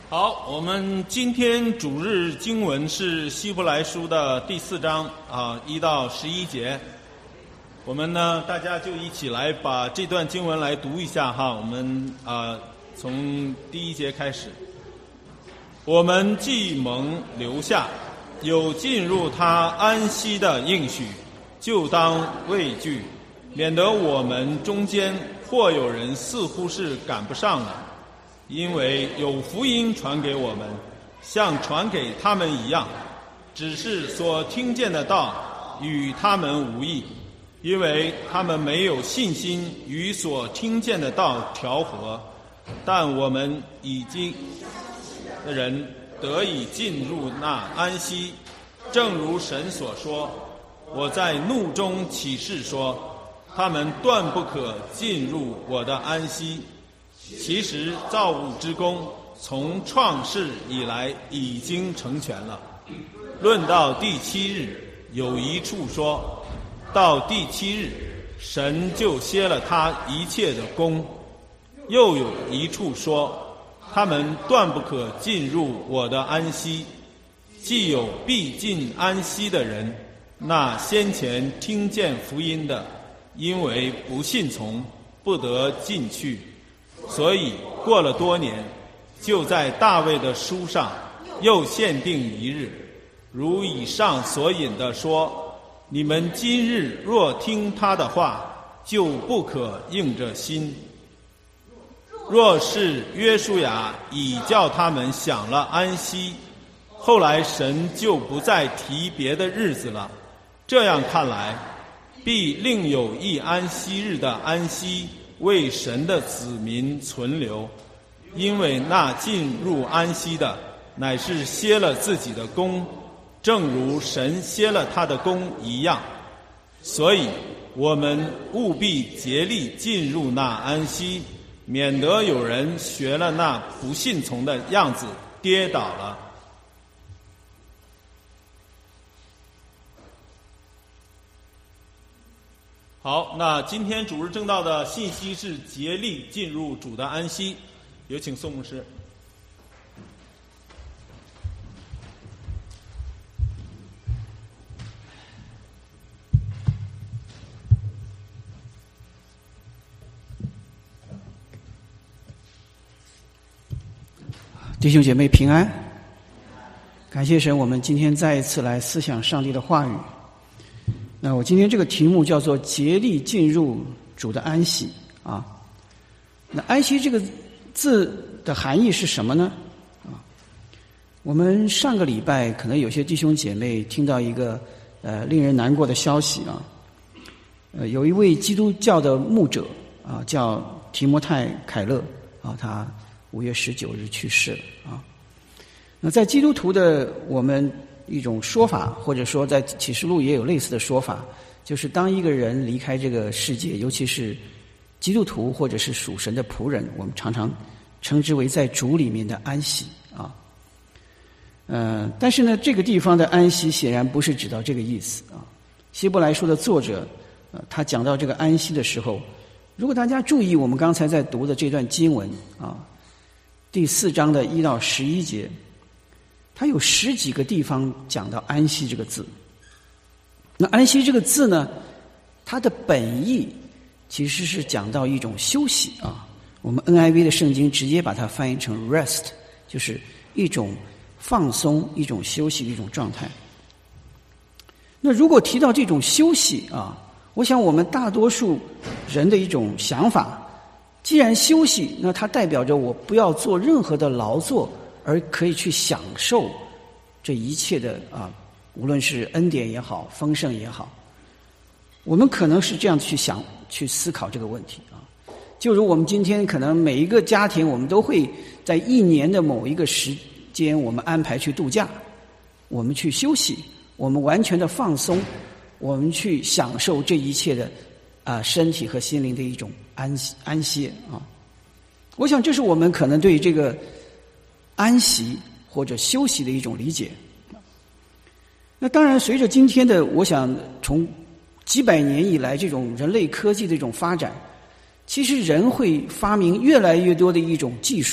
好，我们今天主日经文是希伯来书的第4章1到11节。我们呢，大家就一起来把这段经文来读一下哈。我们从第1节开始。我们既蒙留下，有进入他安息的应许，就当畏惧，免得我们中间或有人似乎是赶不上了。因为有福音传给我们，像传给他们一样，只是所听见的道与他们无异，因为他们没有信心与所听见的道调和。但我们已经的人得以进入那安息，正如神所说：我在怒中起誓说，他们断不可进入我的安息。其实造物之功从创世以来已经成全了。论到第7日，有一处说，到第7日，神就歇了他一切的功。又有一处说，他们断不可进入我的安息。既有必进安息的人，那先前听见福音的，因为不信从，不得进去。所以过了多年，就在大卫的书上又限定一日，如以上所引的说：你们今日若听他的话，就不可硬着心。若是约书亚已叫他们享了安息，后来神就不再提别的日子了。这样看来，必另有一安息日的安息为神的子民存留，因为那进入安息的，乃是歇了自己的功，正如神歇了他的功一样。所以我们务必竭力进入那安息，免得有人学了那不信从的样子跌倒了。好，那今天主日正道的信息是竭力进入主的安息。有请宋牧师。 弟兄姐妹平安，感谢神，我们今天再一次来思想上帝的话语。那我今天这个题目叫做竭力进入主的安息啊。那安息这个字的含义是什么呢？我们上个礼拜可能有些弟兄姐妹听到一个令人难过的消息啊。有一位基督教的牧者啊，叫提摩太·凯勒啊，他5月19日去世了啊。那在基督徒的我们一种说法，或者说在启示录也有类似的说法，就是当一个人离开这个世界，尤其是基督徒或者是属神的仆人，我们常常称之为在主里面的安息啊。但是呢，这个地方的安息显然不是指到这个意思啊。希伯来书的作者他讲到这个安息的时候，如果大家注意我们刚才在读的这段经文啊，第4章的1到11节，它有10几个地方讲到安息这个字。那安息这个字呢，它的本意其实是讲到一种休息啊。我们 NIV 的圣经直接把它翻译成 rest， 就是一种放松、一种休息的一种状态。那如果提到这种休息啊，我想我们大多数人的一种想法，既然休息，那它代表着我不要做任何的劳作，而可以去享受这一切的无论是恩典也好，丰盛也好，我们可能是这样去思考这个问题啊。就如我们今天可能每一个家庭，我们都会在1年的某一个时间，我们安排去度假，我们去休息，我们完全的放松，我们去享受这一切的身体和心灵的一种安歇啊。我想这是我们可能对这个安息或者休息的一种理解。那当然随着今天的我想从几百年以来这种人类科技的一种发展，其实人会发明越来越多的一种技术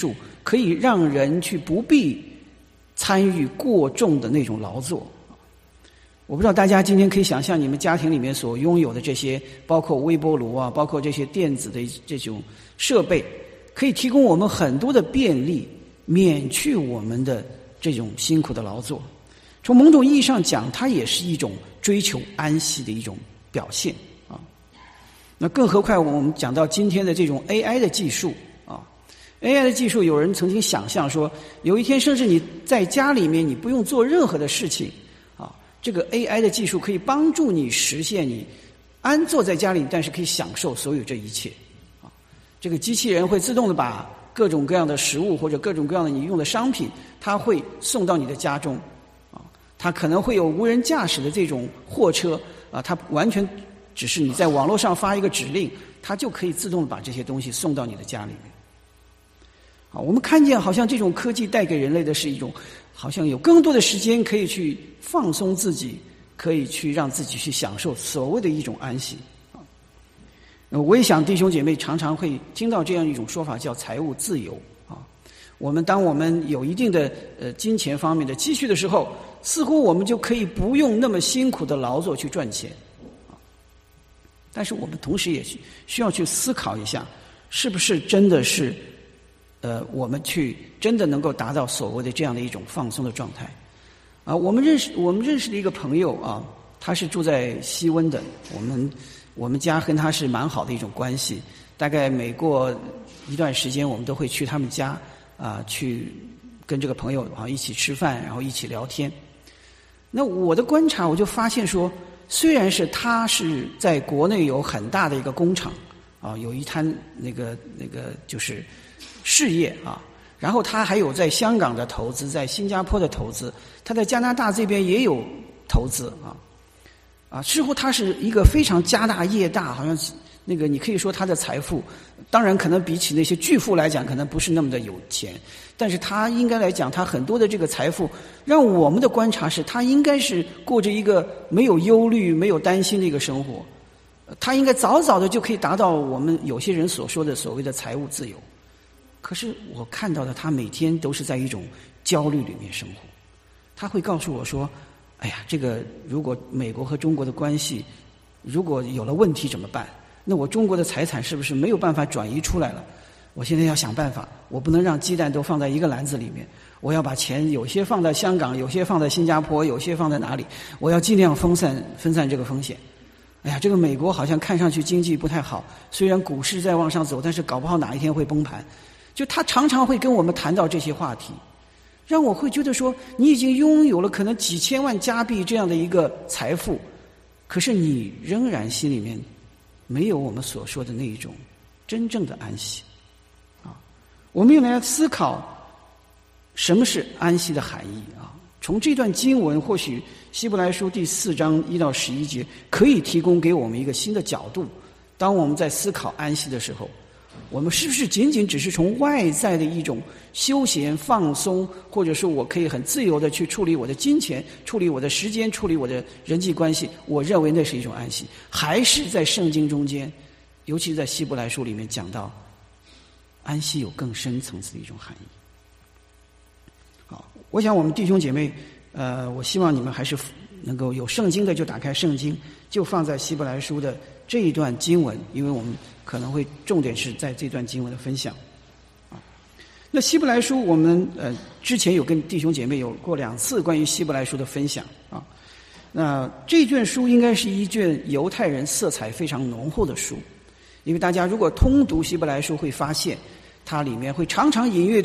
可以让人去不必参与过重的那种劳作。我不知道大家今天可以想象你们家庭里面所拥有的这些，包括微波炉啊，包括这些电子的这种设备，可以提供我们很多的便利，免去我们的这种辛苦的劳作。从某种意义上讲，它也是一种追求安息的一种表现啊。那更何况我们讲到今天的这种 AI 的技术啊 ，AI 的技术，有人曾经想象说，有一天甚至你在家里面你不用做任何的事情。这个 AI 的技术可以帮助你实现你安坐在家里，但是可以享受所有这一切。啊，这个机器人会自动的把各种各样的食物或者各种各样的你用的商品，它会送到你的家中。啊，它可能会有无人驾驶的这种货车，啊，它完全只是你在网络上发一个指令，它就可以自动的把这些东西送到你的家里面。啊，我们看见好像这种科技带给人类的是一种，好像有更多的时间可以去放松自己，可以去让自己去享受所谓的一种安息。啊，我也想弟兄姐妹常常会听到这样一种说法，叫财务自由。啊，当我们有一定的金钱方面的积蓄的时候，似乎我们就可以不用那么辛苦的劳作去赚钱。啊，但是我们同时也需要去思考一下，是不是真的是我们去真的能够达到所谓的这样的一种放松的状态。啊，我们认识的一个朋友啊，他是住在西温的，我们家跟他是蛮好的一种关系，大概每过一段时间我们都会去他们家啊，去跟这个朋友啊一起吃饭，然后一起聊天。那我的观察，我就发现说，虽然是他是在国内有很大的一个工厂啊，有一摊那个就是事业啊，然后他还有在香港的投资，在新加坡的投资，他在加拿大这边也有投资啊，似乎他是一个非常家大业大，好像那个你可以说他的财富，当然可能比起那些巨富来讲，可能不是那么的有钱，但是他应该来讲，他很多的这个财富，让我们的观察是，他应该是过着一个没有忧虑、没有担心的一个生活，他应该早早的就可以达到我们有些人所说的所谓的财务自由。可是我看到的他每天都是在一种焦虑里面生活，他会告诉我说，哎呀，这个如果美国和中国的关系如果有了问题怎么办？那我中国的财产是不是没有办法转移出来了？我现在要想办法，我不能让鸡蛋都放在一个篮子里面，我要把钱有些放在香港，有些放在新加坡，有些放在哪里，我要尽量分散这个风险。哎呀，这个美国好像看上去经济不太好，虽然股市在往上走，但是搞不好哪一天会崩盘。就他常常会跟我们谈到这些话题，让我会觉得说，你已经拥有了可能几千万加币这样的一个财富，可是你仍然心里面没有我们所说的那一种真正的安息啊。我们用来思考什么是安息的含义啊。从这段经文，或许希伯来书第4章1到11节可以提供给我们一个新的角度。当我们在思考安息的时候，我们是不是仅仅只是从外在的一种休闲放松，或者说我可以很自由的去处理我的金钱，处理我的时间，处理我的人际关系，我认为那是一种安息？还是在圣经中间，尤其是在希伯来书里面讲到安息有更深层次的一种含义？好，我想我们弟兄姐妹我希望你们还是能够有圣经的就打开圣经，就放在希伯来书的这一段经文，因为我们可能会重点是在这段经文的分享啊。那希伯来书我们之前有跟弟兄姐妹有过2次关于希伯来书的分享啊。那这卷书应该是一卷犹太人色彩非常浓厚的书，因为大家如果通读希伯来书会发现，它里面会常常引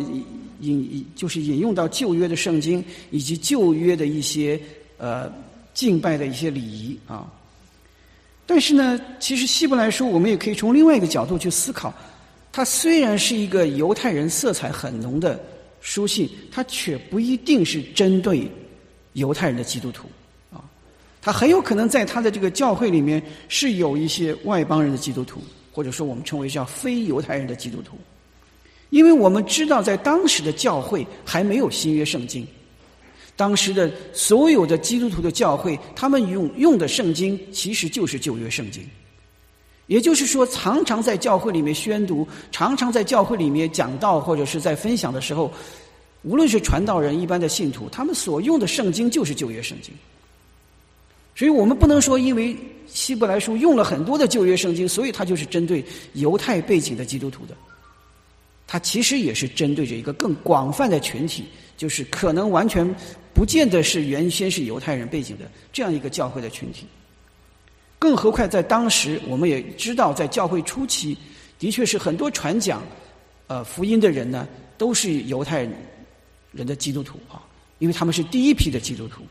用到旧约的圣经，以及旧约的一些敬拜的一些礼仪啊。但是呢，其实希伯来书我们也可以从另外一个角度去思考，它虽然是一个犹太人色彩很浓的书信，它却不一定是针对犹太人的基督徒啊。它很有可能在它的这个教会里面是有一些外邦人的基督徒，或者说我们称为叫非犹太人的基督徒。因为我们知道在当时的教会还没有新约圣经，当时的所有的基督徒的教会，他们用的圣经其实就是旧约圣经。 也就是说，常常在教会里面宣读，常常在教会里面讲道，或者是在分享的时候，无论是传道人、一般的信徒，他们所用的圣经就是旧约圣经。所以我们不能说因为希伯来书用了很多的旧约圣经，所以它就是针对犹太背景的基督徒的。它其实也是针对着一个更广泛的群体，就是可能完全不见得是原先是犹太人背景的这样一个教会的群体。更何况在当时，我们也知道，在教会初期，的确是很多传讲福音的人呢，都是犹太人的基督徒啊，因为他们是第一批的基督徒。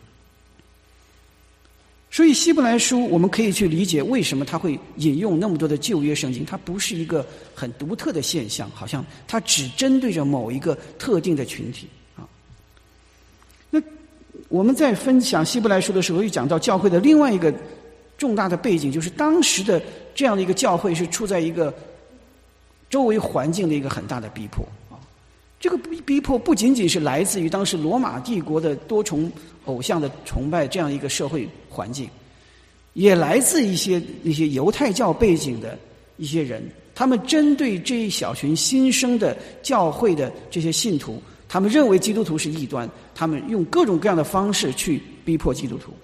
所以希伯来书我们可以去理解为什么他会引用那么多的旧约圣经，它不是一个很独特的现象，好像它只针对着某一个特定的群体啊。那我们在分享希伯来书的时候，又讲到教会的另外一个重大的背景，就是当时的这样的一个教会是处在一个周围环境的一个很大的逼迫啊。这个逼迫不仅仅是来自于当时罗马帝国的多重偶像的崇拜这样一个社会环境，也来自那些犹太教背景的一些人，他们针对这一小群新生的教会的这些信徒，他们认为基督徒是异端，他们用各种各样的方式去逼迫基督徒。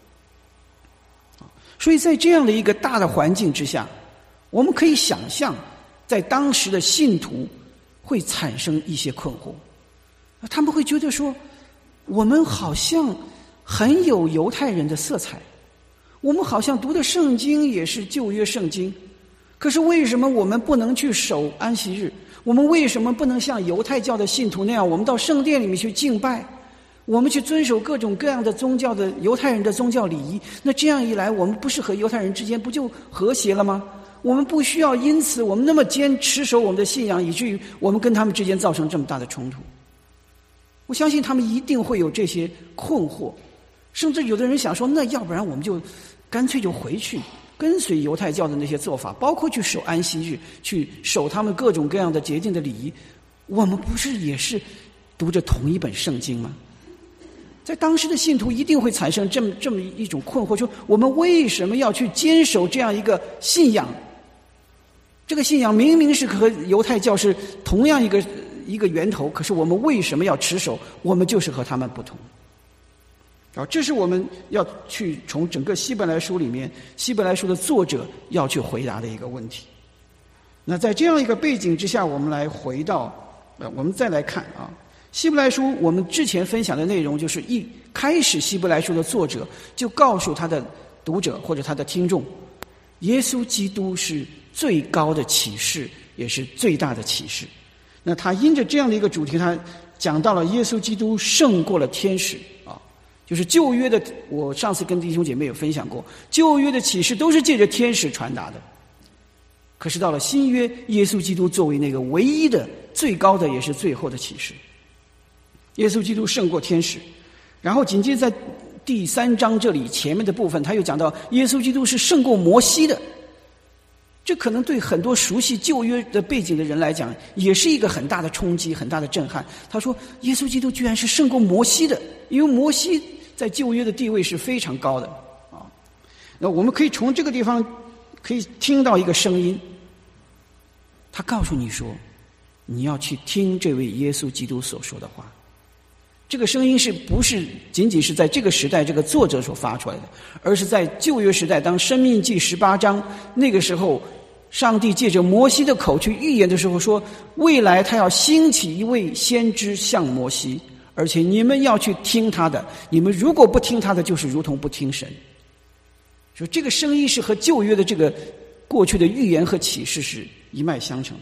所以在这样的一个大的环境之下，我们可以想象在当时的信徒会产生一些困惑，他们会觉得说，我们好像很有犹太人的色彩，我们好像读的圣经也是旧约圣经，可是为什么我们不能去守安息日？我们为什么不能像犹太教的信徒那样，我们到圣殿里面去敬拜，我们去遵守各种各样的宗教的犹太人的宗教礼仪？那这样一来，我们不是和犹太人之间不就和谐了吗？我们不需要因此我们那么持守我们的信仰，以至于我们跟他们之间造成这么大的冲突。我相信他们一定会有这些困惑，甚至有的人想说，那要不然我们就干脆就回去跟随犹太教的那些做法，包括去守安息日，去守他们各种各样的洁净的礼仪，我们不是也是读着同一本圣经吗？在当时的信徒一定会产生这么一种困惑，说我们为什么要去坚守这样一个信仰？这个信仰明明是和犹太教是同样一个源头，可是我们为什么要持守？我们就是和他们不同。这是我们要去从整个希伯来书里面，希伯来书的作者要去回答的一个问题。那在这样一个背景之下，我们来回到我们再来看啊，希伯来书我们之前分享的内容，就是一开始希伯来书的作者就告诉他的读者或者他的听众，耶稣基督是最高的启示，也是最大的启示。那他因着这样的一个主题，他讲到了耶稣基督胜过了天使啊，就是旧约的，我上次跟弟兄姐妹有分享过，旧约的启示都是借着天使传达的，可是到了新约，耶稣基督作为那个唯一的最高的也是最后的启示，耶稣基督胜过天使。然后紧接着在第3章这里前面的部分，他又讲到耶稣基督是胜过摩西的。这可能对很多熟悉旧约的背景的人来讲，也是一个很大的冲击，很大的震撼。他说耶稣基督居然是胜过摩西的，因为摩西在旧约的地位是非常高的啊。那我们可以从这个地方可以听到一个声音，他告诉你说，你要去听这位耶稣基督所说的话。这个声音是不是仅仅是在这个时代这个作者所发出来的，而是在旧约时代，当申命记18章那个时候，上帝借着摩西的口去预言的时候说，未来他要兴起一位先知像摩西，而且你们要去听他的，你们如果不听他的，就是如同不听神。说这个声音是和旧约的这个过去的预言和启示是一脉相承的。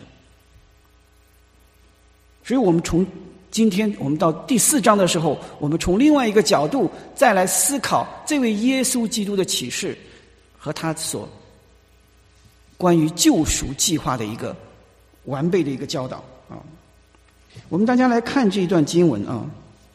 所以我们从今天我们到第4章的时候，我们从另外一个角度再来思考这位耶稣基督的启示和他所关于救赎计划的一个完备的一个教导啊。我们大家来看这一段经文啊。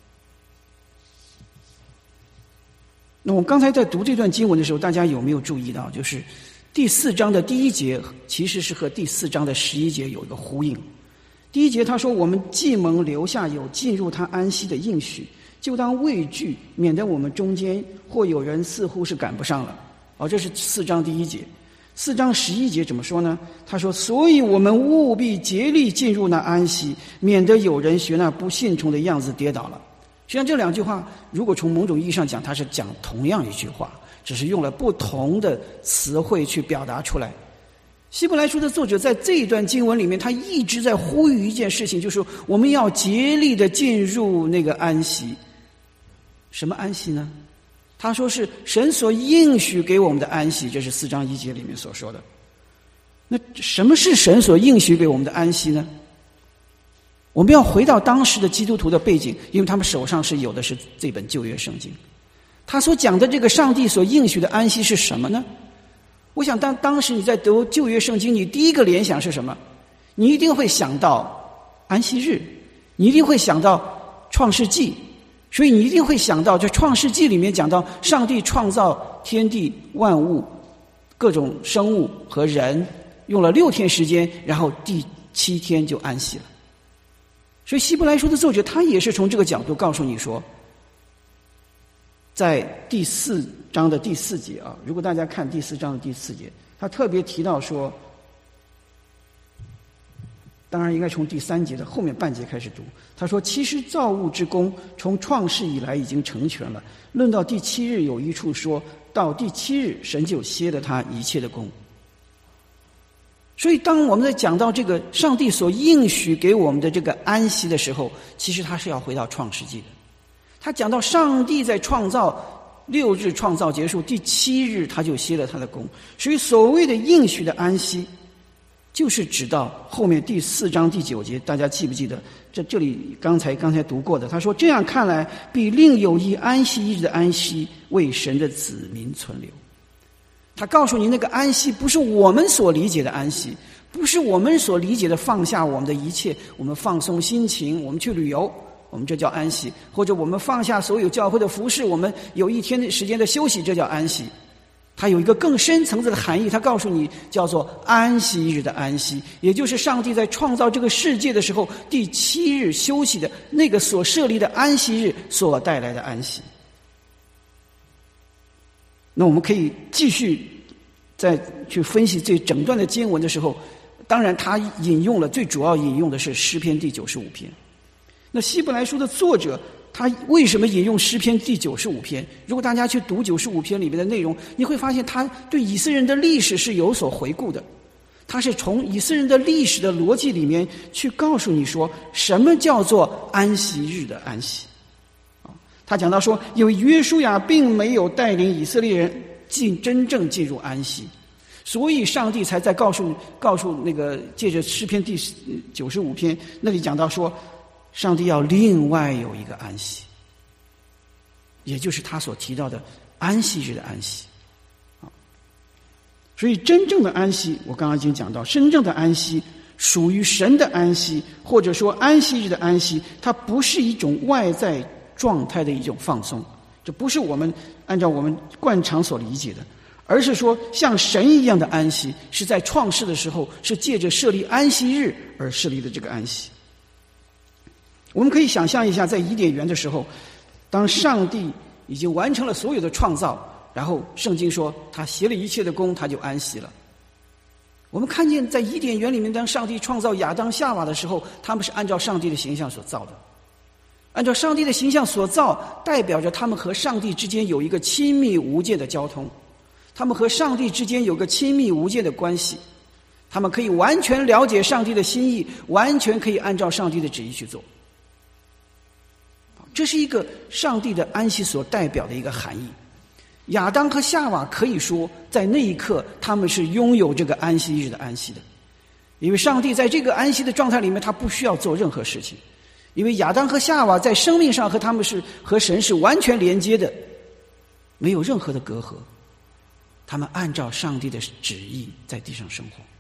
那我刚才在读这段经文的时候，大家有没有注意到，就是第4章的第1节其实是和第4章的11节有一个呼应。第1节他说，我们既蒙留下有进入他安息的应许，就当畏惧，免得我们中间或有人似乎是赶不上了。这是4章第1节。 4章11节怎么说呢？他说：所以我们务必竭力进入那安息，免得有人学那不信从的样子跌倒了。实际上这2句话如果从某种意义上讲，它是讲同样一句话，只是用了不同的词汇去表达出来。希伯来书的作者在这一段经文里面，他一直在呼吁一件事情，就是我们要竭力的进入那个安息。什么安息呢？他说是神所应许给我们的安息，这是4章1节里面所说的。那什么是神所应许给我们的安息呢？我们要回到当时的基督徒的背景，因为他们手上是有的是这本旧约圣经。他所讲的这个上帝所应许的安息是什么呢？我想当时你在读旧约圣经，你第一个联想是什么？你一定会想到安息日，你一定会想到创世纪，所以你一定会想到，在创世纪里面讲到上帝创造天地万物，各种生物和人，用了6天时间，然后第7天就安息了。所以希伯来书的作者他也是从这个角度告诉你说，在第4章的第4节啊，如果大家看第4章的第4节，他特别提到说，当然应该从第3节的后面半节开始读。他说：其实造物之功从创世以来已经成全了，论到第7日有一处说到第7日神就歇了他一切的功。所以当我们在讲到这个上帝所应许给我们的这个安息的时候，其实他是要回到创世纪的。他讲到上帝在创造6日创造结束，第7日他就歇了他的功。所以所谓的应许的安息，就是指到后面第4章第9节，大家记不记得？这里刚才读过的，他说：这样看来，必另有一安息日的安息为神的子民存留。他告诉你，那个安息不是我们所理解的安息，不是我们所理解的放下我们的一切，我们放松心情，我们去旅游，我们这叫安息；或者我们放下所有教会的服事，我们有1天的时间的休息，这叫安息。它有一个更深层次的含义，它告诉你叫做安息日的安息，也就是上帝在创造这个世界的时候，第7日休息的那个所设立的安息日所带来的安息。那我们可以继续再去分析这整段的经文的时候，当然他最主要引用的是诗篇第95篇。那希伯来书的作者他为什么引用诗篇第95篇？如果大家去读95篇里面的内容，你会发现他对以色列人的历史是有所回顾的。他是从以色列人的历史的逻辑里面去告诉你说，什么叫做安息日的安息。他讲到说，因为约书亚并没有带领以色列人真正进入安息，所以上帝才在告诉那个借着诗篇第95篇那里讲到说，上帝要另外有一个安息，也就是他所提到的安息日的安息。所以真正的安息，我刚刚已经讲到，真正的安息属于神的安息，或者说安息日的安息，它不是一种外在状态的一种放松，这不是我们按照我们惯常所理解的，而是说像神一样的安息，是在创世的时候是借着设立安息日而设立的这个安息。我们可以想象一下，在伊甸园的时候，当上帝已经完成了所有的创造，然后圣经说他歇了一切的功，他就安息了。我们看见在伊甸园里面，当上帝创造亚当夏娃的时候，他们是按照上帝的形象所造的。按照上帝的形象所造，代表着他们和上帝之间有一个亲密无间的交通，他们和上帝之间有个亲密无间的关系，他们可以完全了解上帝的心意，完全可以按照上帝的旨意去做。这是一个上帝的安息所代表的一个含义。亚当和夏娃可以说在那一刻他们是拥有这个安息日的安息的，因为上帝在这个安息的状态里面，他不需要做任何事情，因为亚当和夏娃在生命上和他们是和神是完全连接的，没有任何的隔阂，他们按照上帝的旨意在地上生活。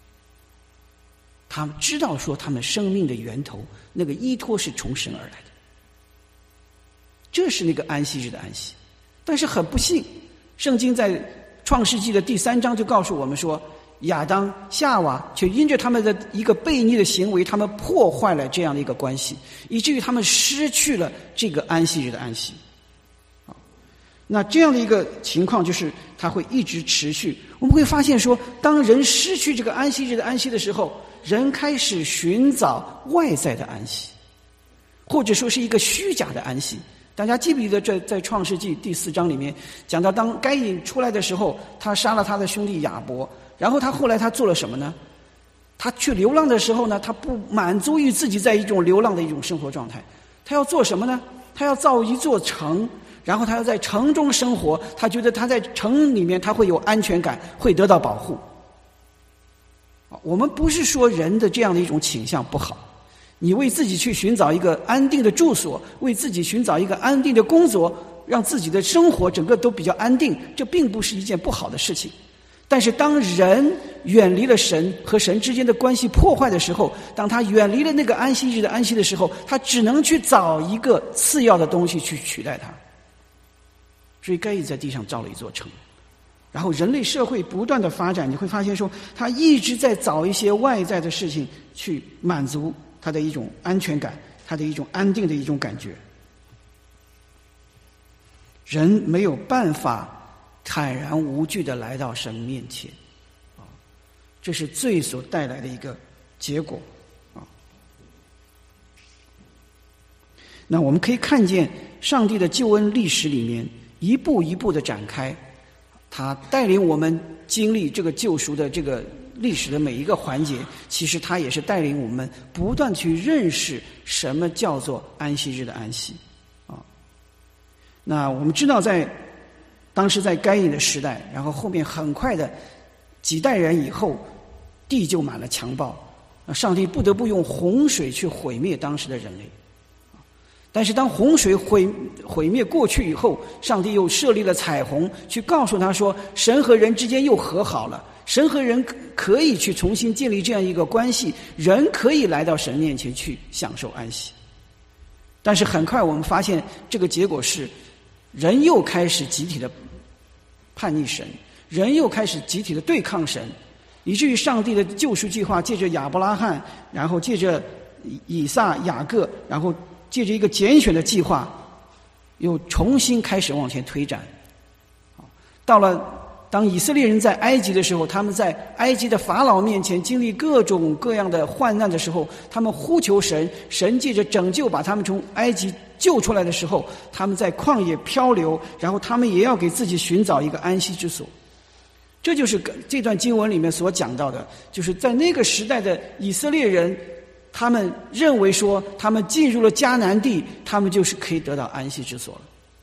他们知道说他们生命的源头，那个依托是从神而来的，这是那个安息日的安息。但是很不幸，圣经在创世纪的第3章就告诉我们说，亚当夏娃却因着他们的一个悖逆的行为，他们破坏了这样的一个关系，以至于他们失去了这个安息日的安息。 那这样的一个情况就是它会一直持续。我们会发现说，当人失去这个安息日的安息的时候，人开始寻找外在的安息，或者说是一个虚假的安息。大家记不记得在创世纪第4章里面讲到，当该隐出来的时候，他杀了他的兄弟亚伯，然后他后来他做了什么呢？他去流浪的时候呢，他不满足于自己在一种流浪的一种生活状态，他要做什么呢？他要造一座城，然后他要在城中生活，他觉得他在城里面他会有安全感，会得到保护。我们不是说人的这样的一种倾向不好，你为自己去寻找一个安定的住所，为自己寻找一个安定的工作，让自己的生活整个都比较安定，这并不是一件不好的事情。但是当人远离了神和神之间的关系破坏的时候，当他远离了那个安息日的安息的时候，他只能去找一个次要的东西去取代它。所以该隐在地上造了一座城，然后人类社会不断的发展，你会发现说他一直在找一些外在的事情去满足他的一种安全感，他的一种安定的一种感觉。人没有办法坦然无惧地来到神面前，这是罪所带来的一个结果。那我们可以看见上帝的救恩历史里面一步一步的展开，他带领我们经历这个救赎的这个历史的每一个环节，其实他也是带领我们不断去认识什么叫做安息日的安息。那我们知道当时在该隐的时代，然后后面很快的几代人以后，地就满了强暴，上帝不得不用洪水去毁灭当时的人类。但是当洪水毁灭过去以后，上帝又设立了彩虹，去告诉他说，神和人之间又和好了，神和人可以去重新建立这样一个关系，人可以来到神面前去享受安息。但是很快我们发现这个结果是，人又开始集体的叛逆神，人又开始集体的对抗神，以至于上帝的救赎计划借着亚伯拉罕，然后借着以撒、雅各，然后借着一个拣选的计划，又重新开始往前推展。到了当以色列人在埃及的时候，他们在埃及的法老面前经历各种各样的患难的时候，他们呼求神，神借着拯救把他们从埃及救出来的时候，他们在旷野漂流，然后他们也要给自己寻找一个安息之所。这就是这段经文里面所讲到的，就是在那个时代的以色列人，他们认为说他们进入了迦南地，他们就是可以得到安息之所了。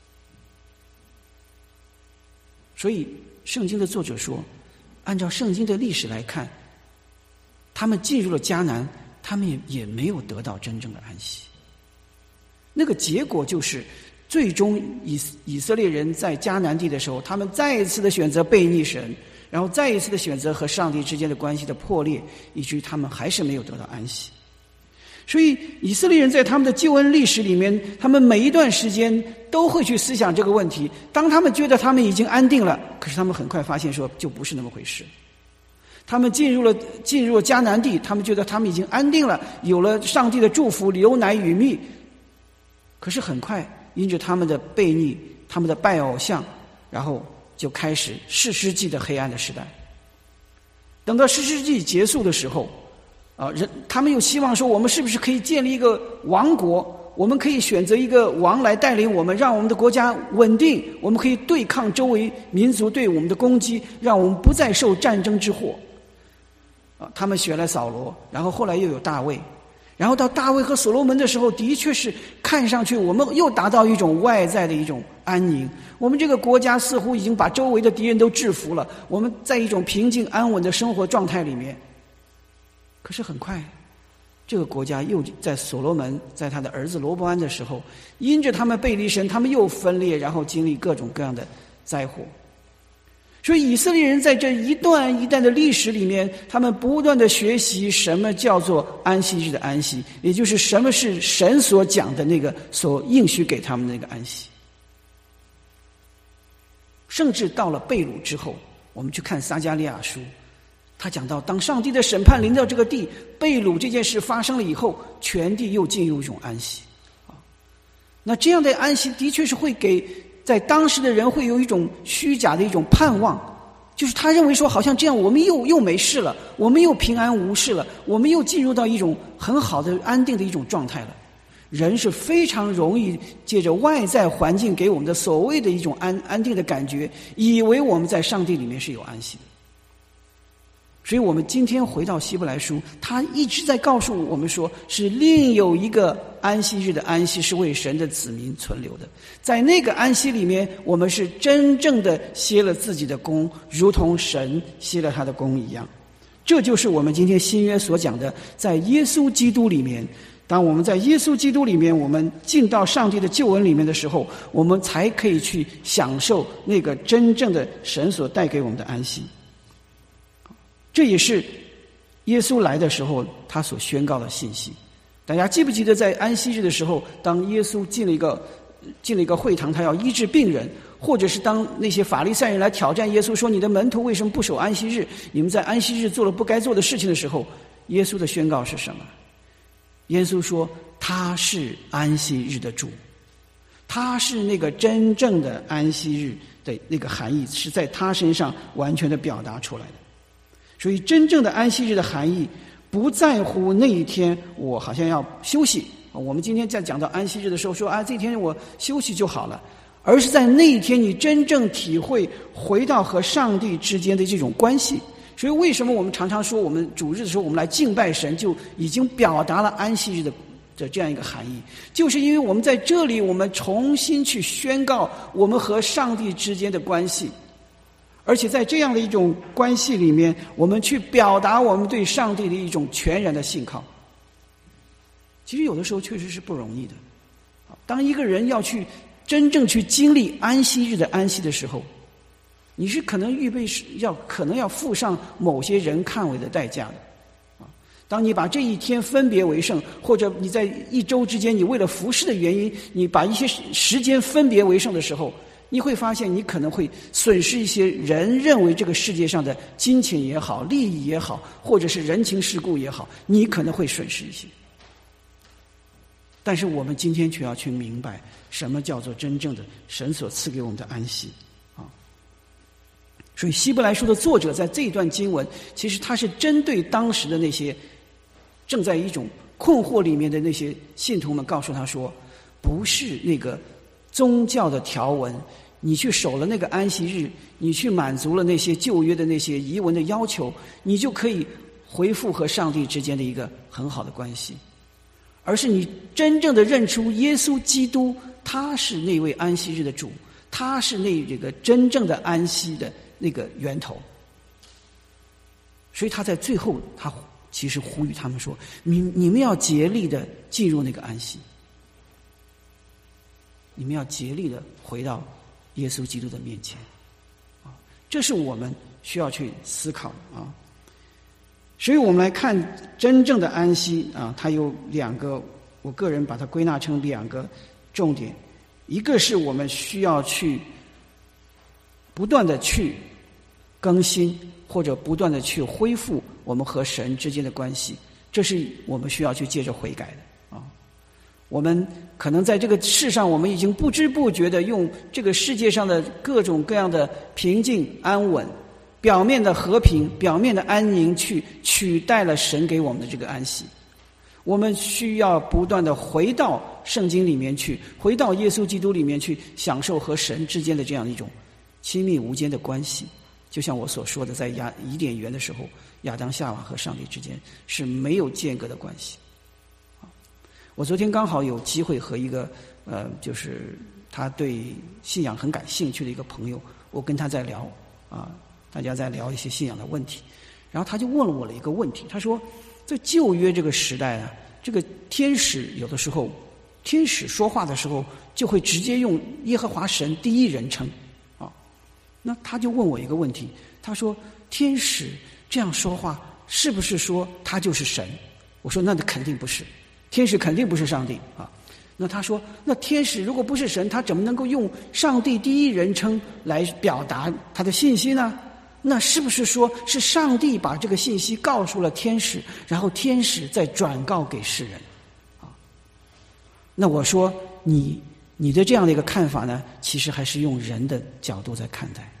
所以圣经的作者说，按照圣经的历史来看，他们进入了迦南，他们也没有得到真正的安息。那个结果就是最终以色列人在迦南地的时候，他们再一次的选择背逆神，然后再一次的选择和上帝之间的关系的破裂，以至于他们还是没有得到安息。所以以色列人在他们的救恩历史里面，他们每一段时间都会去思想这个问题。当他们觉得他们已经安定了，可是他们很快发现说就不是那么回事。他们进入了迦南地，他们觉得他们已经安定了，有了上帝的祝福，流奶与蜜。可是很快因着他们的悖逆，他们的拜偶像，然后就开始士师记的黑暗的时代。等到士师记结束的时候，他们又希望说，我们是不是可以建立一个王国，我们可以选择一个王来带领我们，让我们的国家稳定，我们可以对抗周围民族对我们的攻击，让我们不再受战争之祸。他们选了扫罗，然后后来又有大卫，然后到大卫和所罗门的时候，的确是看上去我们又达到一种外在的一种安宁，我们这个国家似乎已经把周围的敌人都制服了，我们在一种平静安稳的生活状态里面。可是很快这个国家又在所罗门在他的儿子罗波安的时候，因着他们背离神，他们又分裂，然后经历各种各样的灾祸。所以以色列人在这一段一段的历史里面，他们不断的学习什么叫做安息日的安息，也就是什么是神所讲的那个所应许给他们的那个安息。甚至到了被掳之后，我们去看撒迦利亚书，他讲到当上帝的审判临到这个地，被掳这件事发生了以后，全地又进入一种安息。那这样的安息的确是会给在当时的人会有一种虚假的一种盼望，就是他认为说好像这样我们又没事了，我们又平安无事了，我们又进入到一种很好的安定的一种状态了。人是非常容易借着外在环境给我们的所谓的一种安定的感觉，以为我们在上帝里面是有安息的。所以我们今天回到希伯来书，他一直在告诉我们说，是另有一个安息日的安息是为神的子民存留的。在那个安息里面，我们是真正的歇了自己的功，如同神歇了他的功一样。这就是我们今天新约所讲的，在耶稣基督里面，当我们在耶稣基督里面，我们进到上帝的救恩里面的时候，我们才可以去享受那个真正的神所带给我们的安息。这也是耶稣来的时候他所宣告的信息。大家记不记得在安息日的时候，当耶稣进了一个会堂，他要医治病人，或者是当那些法利赛人来挑战耶稣说，你的门徒为什么不守安息日，你们在安息日做了不该做的事情的时候，耶稣的宣告是什么？耶稣说他是安息日的主，他是那个真正的安息日的那个含义是在他身上完全的表达出来的。所以真正的安息日的含义不在乎那一天我好像要休息，我们今天在讲到安息日的时候说这一天我休息就好了，而是在那一天你真正体会回到和上帝之间的这种关系。所以为什么我们常常说我们主日的时候我们来敬拜神，就已经表达了安息日的这样一个含义，就是因为我们在这里我们重新去宣告我们和上帝之间的关系，而且在这样的一种关系里面，我们去表达我们对上帝的一种全然的信靠。其实有的时候确实是不容易的。当一个人要去真正去经历安息日的安息的时候，你是可能可能要付上某些人看为的代价的。当你把这一天分别为圣，或者你在一周之间你为了服事的原因，你把一些时间分别为圣的时候，你会发现你可能会损失一些人认为这个世界上的金钱也好，利益也好，或者是人情世故也好，你可能会损失一些。但是我们今天却要去明白什么叫做真正的神所赐给我们的安息啊！所以希伯来书的作者在这一段经文，其实他是针对当时的那些正在一种困惑里面的那些信徒们，告诉他说，不是那个宗教的条文，你去守了那个安息日，你去满足了那些旧约的那些遗文的要求，你就可以恢复和上帝之间的一个很好的关系，而是你真正的认出耶稣基督，他是那位安息日的主，他是这个真正的安息的那个源头。所以他在最后他其实呼吁他们说，你们要竭力的进入那个安息，你们要竭力的回到耶稣基督的面前啊，这是我们需要去思考啊。所以我们来看真正的安息啊，它有两个，我个人把它归纳成两个重点。一个是我们需要去不断的去更新，或者不断的去恢复我们和神之间的关系，这是我们需要去借着悔改的啊。我们可能在这个世上，我们已经不知不觉的用这个世界上的各种各样的平静安稳，表面的和平，表面的安宁，去取代了神给我们的这个安息。我们需要不断的回到圣经里面去，回到耶稣基督里面去，享受和神之间的这样一种亲密无间的关系。就像我所说的，在伊甸园的时候，亚当夏娃和上帝之间是没有间隔的关系。我昨天刚好有机会和一个就是他对信仰很感兴趣的一个朋友，我跟他在聊啊，大家在聊一些信仰的问题，然后他就问了我了一个问题，他说在旧约这个时代啊，这个天使有的时候天使说话的时候就会直接用耶和华神第一人称啊。那他就问我一个问题，他说天使这样说话是不是说他就是神？我说那肯定不是，天使肯定不是上帝啊。那他说那天使如果不是神，他怎么能够用上帝第一人称来表达他的信息呢？那是不是说是上帝把这个信息告诉了天使，然后天使再转告给世人啊？那我说你你的这样的一个看法呢，其实还是用人的角度在看待。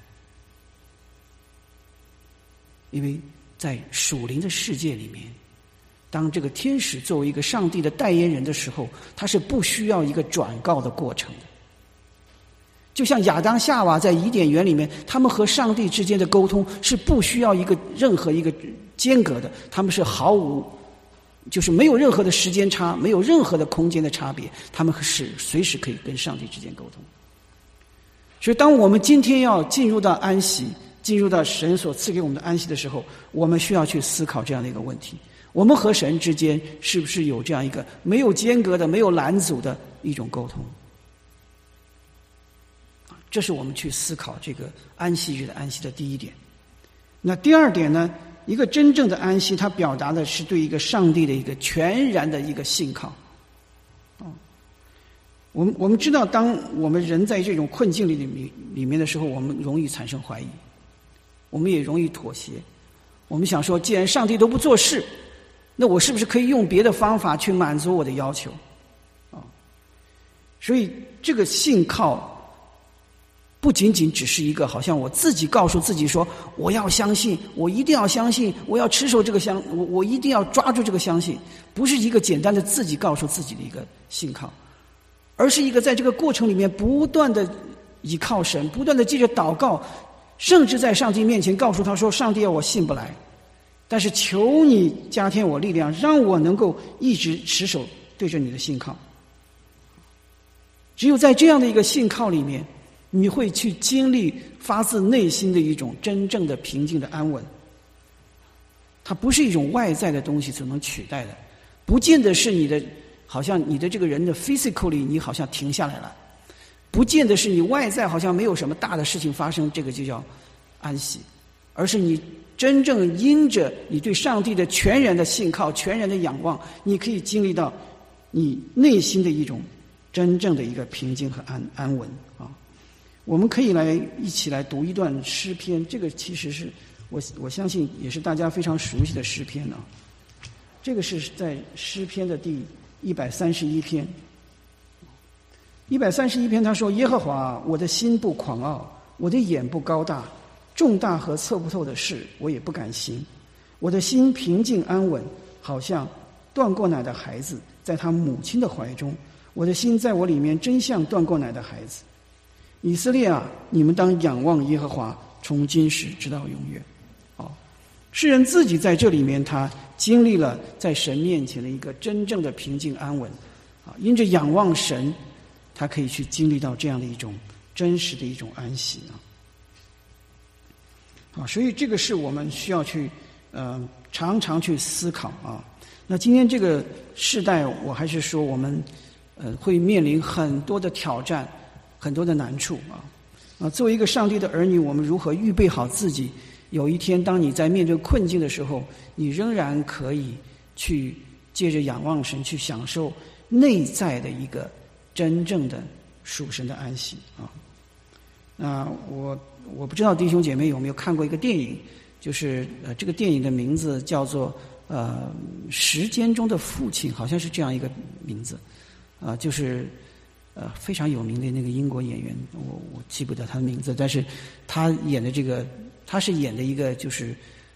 因为在属灵的世界里面，当这个天使作为一个上帝的代言人的时候，他是不需要一个转告的过程的。就像亚当夏娃在伊甸园里面，他们和上帝之间的沟通是不需要任何一个间隔的，他们是毫无，就是没有任何的时间差，没有任何的空间的差别，他们是随时可以跟上帝之间沟通。所以当我们今天要进入到安息，进入到神所赐给我们的安息的时候，我们需要去思考这样的一个问题：我们和神之间是不是有这样一个没有间隔的、没有拦阻的一种沟通？这是我们去思考这个安息日的安息的第一点。那第二点呢，一个真正的安息，它表达的是对一个上帝的一个全然的一个信靠。我们知道，当我们人在这种困境里面的时候，我们容易产生怀疑，我们也容易妥协。我们想说，既然上帝都不做事，那我是不是可以用别的方法去满足我的要求？所以这个信靠不仅仅只是一个好像我自己告诉自己说，我要相信，我一定要相信，我要持守这个我一定要抓住这个相信，不是一个简单的自己告诉自己的一个信靠，而是一个在这个过程里面不断的依靠神，不断的借着祷告，甚至在上帝面前告诉他说，上帝啊，我信不来，但是求你加添我力量，让我能够一直持守对着你的信靠。只有在这样的一个信靠里面，你会去经历发自内心的一种真正的平静的安稳。它不是一种外在的东西所能取代的，不见得是好像你的这个人的 physically 你好像停下来了，不见得是你外在好像没有什么大的事情发生，这个就叫安息，而是你真正因着你对上帝的全然的信靠、全然的仰望，你可以经历到你内心的一种真正的一个平静和安稳啊。我们可以一起来读一段诗篇，这个其实是我相信也是大家非常熟悉的诗篇啊。这个是在诗篇的第131篇。131篇他说：耶和华，我的心不狂傲，我的眼不高大，重大和测不透的事我也不敢行。我的心平静安稳，好像断过奶的孩子在他母亲的怀中。我的心在我里面真像断过奶的孩子。以色列啊，你们当仰望耶和华，从今时直到永远。诗人自己在这里面，他经历了在神面前的一个真正的平静安稳啊，因着仰望神，他可以去经历到这样的一种真实的一种安息啊。所以这个是我们需要去常常去思考啊。那今天这个世代，我还是说我们会面临很多的挑战，很多的难处啊。作为一个上帝的儿女，我们如何预备好自己？有一天，当你在面对困境的时候，你仍然可以去借着仰望神，去享受内在的一个真正的属神的安息啊。我不知道弟兄姐妹有没有看过一个电影，就是这个电影的名字叫做时间中的父亲，好像是这样一个名字就是非常有名的那个英国演员，我记不得他的名字，但是他演的这个，他是演的一个就是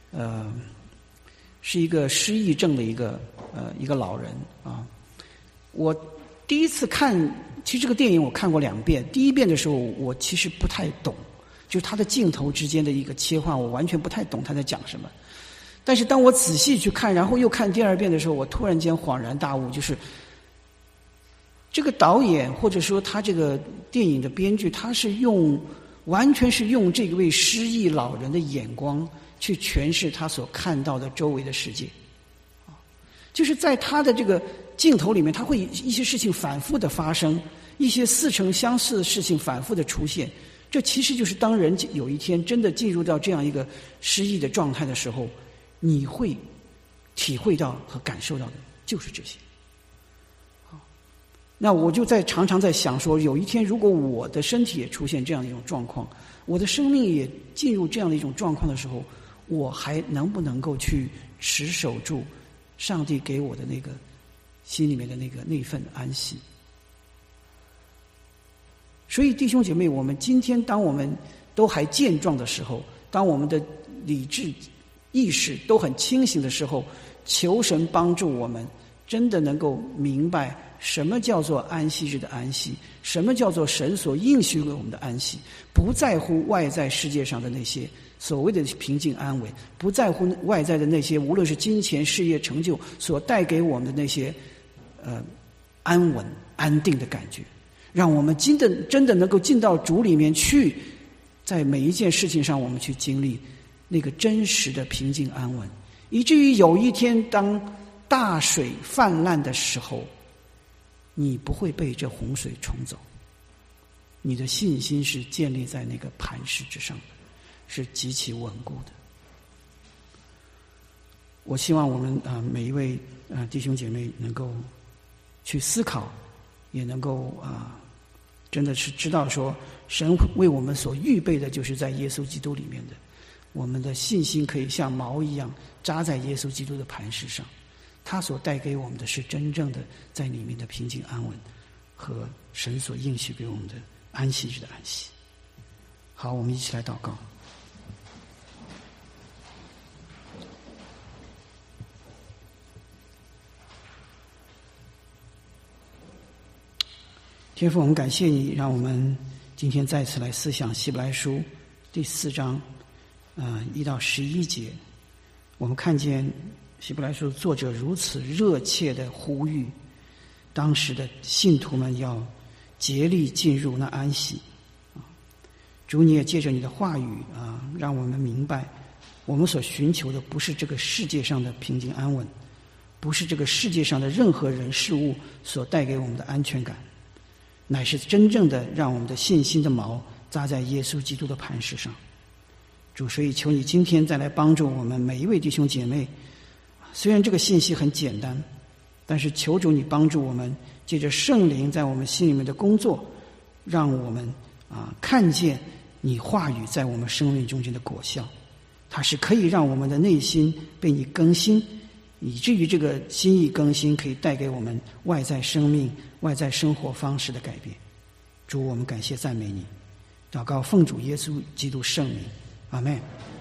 是一个失忆症的一个老人啊。我第一次看，其实这个电影我看过2遍，第一遍的时候我其实不太懂，就是他的镜头之间的一个切换，我完全不太懂他在讲什么。但是当我仔细去看，然后又看第2遍的时候，我突然间恍然大悟，就是这个导演或者说他这个电影的编剧，他是完全是用这位失忆老人的眼光去诠释他所看到的周围的世界。就是在他的这个镜头里面，他会一些事情反复的发生，一些似曾相似的事情反复的出现。这其实就是当人有一天真的进入到这样一个失忆的状态的时候，你会体会到和感受到的就是这些。那我就常常在想说，有一天如果我的身体也出现这样的一种状况，我的生命也进入这样的一种状况的时候，我还能不能够去持守住上帝给我的那个心里面的那份安息？ 所以弟兄姐妹，我们今天当我们都还健壮的时候，当我们的理智意识都很清醒的时候，求神帮助我们真的能够明白什么叫做安息日的安息，什么叫做神所应许给我们的安息，不在乎外在世界上的那些所谓的平静安稳，不在乎外在的那些无论是金钱事业成就所带给我们的那些安稳安定的感觉，让我们真的能够进到主里面去，在每一件事情上我们去经历那个真实的平静安稳，以至于有一天当大水泛滥的时候，你不会被这洪水冲走，你的信心是建立在那个磐石之上的，是极其稳固的。我希望我们每一位弟兄姐妹能够去思考，也能够真的是知道说，神为我们所预备的就是在耶稣基督里面的，我们的信心可以像锚一样扎在耶稣基督的磐石上，他所带给我们的是真正的在里面的平静安稳，和神所应许给我们的安息日的安息。好，我们一起来祷告。天父，我们感谢你，让我们今天再次来思想希伯来书第4章1到11节。我们看见希伯来书作者如此热切的呼吁当时的信徒们要竭力进入那安息。主，你也借着你的话语让我们明白，我们所寻求的不是这个世界上的平静安稳，不是这个世界上的任何人事物所带给我们的安全感，乃是真正的让我们的信心的锚扎在耶稣基督的磐石上。主，所以求你今天再来帮助我们每一位弟兄姐妹，虽然这个信息很简单，但是求主你帮助我们，借着圣灵在我们心里面的工作，让我们看见你话语在我们生命中间的果效，它是可以让我们的内心被你更新，以至于这个心意更新可以带给我们外在生命、外在生活方式的改变。主，我们感谢赞美你，祷告奉主耶稣基督圣名，阿们。